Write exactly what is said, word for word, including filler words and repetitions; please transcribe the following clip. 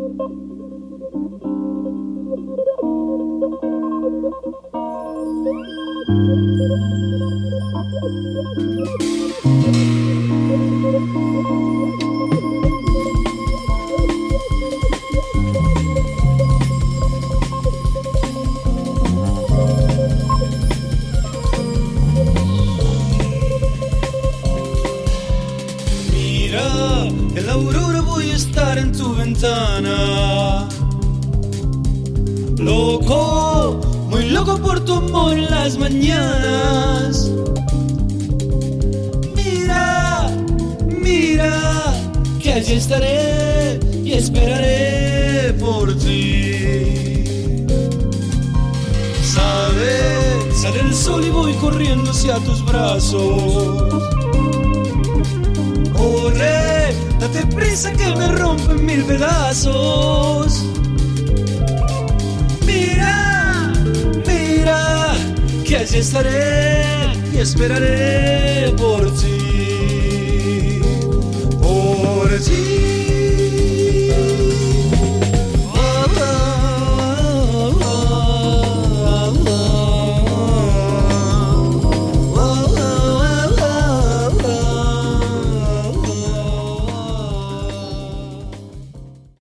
En la aurora voy a estar en tu ventana. Loco, muy loco por tu amor en las mañanas. Mira, mira, que allí estaré y esperaré por ti. Sale, sale el sol y voy corriendo hacia tus brazos. Corre, date prisa que me rompen mil pedazos. Mira, mira, que allí estaré y esperaré por ti, por ti.